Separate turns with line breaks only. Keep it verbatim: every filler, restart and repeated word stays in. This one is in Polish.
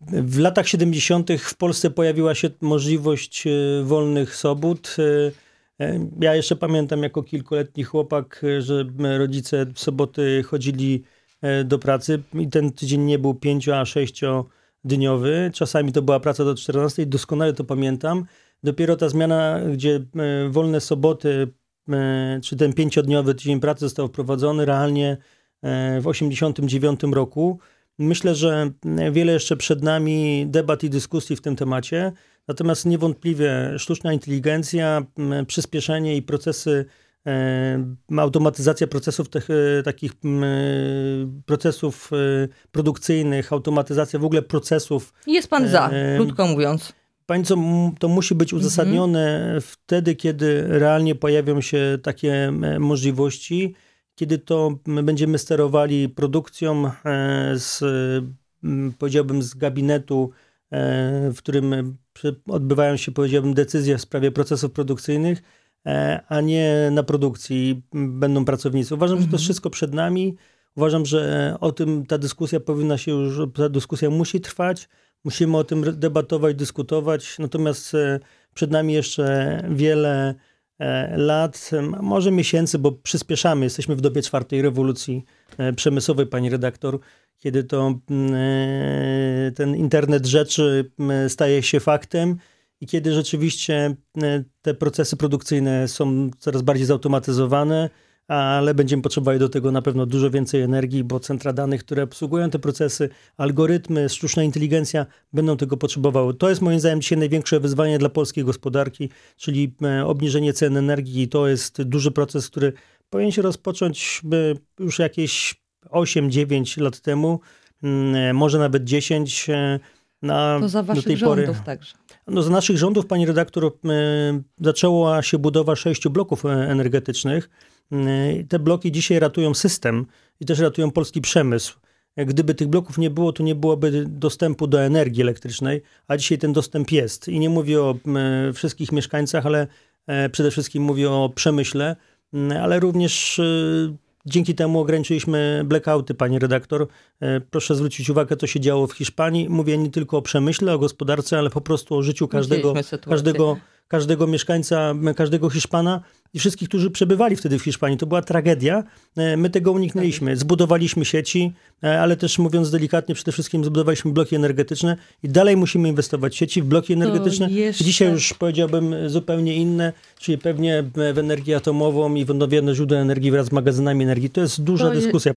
W latach siedemdziesiątych w Polsce pojawiła się możliwość wolnych sobót. Ja jeszcze pamiętam jako kilkuletni chłopak, że rodzice w soboty chodzili do pracy i ten tydzień nie był pięcio, a sześciodniowy. Czasami to była praca do czternastej, doskonale to pamiętam. Dopiero ta zmiana, gdzie wolne soboty, czy ten pięciodniowy tydzień pracy został wprowadzony realnie w osiemdziesiątym dziewiątym roku. Myślę, że wiele jeszcze przed nami debat i dyskusji w tym temacie, natomiast niewątpliwie sztuczna inteligencja, przyspieszenie i procesy, automatyzacja procesów tych, takich procesów produkcyjnych, automatyzacja w ogóle procesów.
Jest pan za, krótko mówiąc.
Pani co, to musi być uzasadnione mhm. wtedy, kiedy realnie pojawią się takie możliwości, kiedy to będziemy sterowali produkcją z, powiedziałbym, z gabinetu, w którym odbywają się, powiedziałbym, decyzje w sprawie procesów produkcyjnych, a nie na produkcji będą pracownicy. Uważam, mhm. że to wszystko przed nami. Uważam, że o tym ta dyskusja powinna się już, ta dyskusja musi trwać. Musimy o tym debatować, dyskutować. Natomiast przed nami jeszcze wiele lat, może miesięcy, bo przyspieszamy. Jesteśmy w dobie czwartej rewolucji przemysłowej, pani redaktor, kiedy to ten internet rzeczy staje się faktem i kiedy rzeczywiście te procesy produkcyjne są coraz bardziej zautomatyzowane, ale będziemy potrzebowali do tego na pewno dużo więcej energii, bo centra danych, które obsługują te procesy, algorytmy, sztuczna inteligencja będą tego potrzebowały. To jest moim zdaniem dzisiaj największe wyzwanie dla polskiej gospodarki, czyli obniżenie cen energii. To jest duży proces, który powinien się rozpocząć już jakieś osiem dziewięć lat temu, może nawet dziesięć. Na,
to za waszych
do tej
rządów
pory.
także.
No, za naszych rządów, pani redaktor, zaczęła się budowa sześciu bloków energetycznych. Te bloki dzisiaj ratują system i też ratują polski przemysł. Gdyby tych bloków nie było, to nie byłoby dostępu do energii elektrycznej, a dzisiaj ten dostęp jest. I nie mówię o wszystkich mieszkańcach, ale przede wszystkim mówię o przemyśle, ale również dzięki temu ograniczyliśmy blackouty, pani redaktor. Proszę zwrócić uwagę, co się działo w Hiszpanii. Mówię nie tylko o przemyśle, o gospodarce, ale po prostu o życiu każdego, każdego, każdego mieszkańca, każdego Hiszpana i wszystkich, którzy przebywali wtedy w Hiszpanii. To była tragedia. My tego uniknęliśmy. Zbudowaliśmy sieci, ale też mówiąc delikatnie, przede wszystkim zbudowaliśmy bloki energetyczne i dalej musimy inwestować w sieci, w bloki energetyczne.
Jeszcze...
Dzisiaj już powiedziałbym zupełnie inne, czyli pewnie w energię atomową i w odnawialne źródła energii wraz z magazynami energii. To jest duża
to
dyskusja.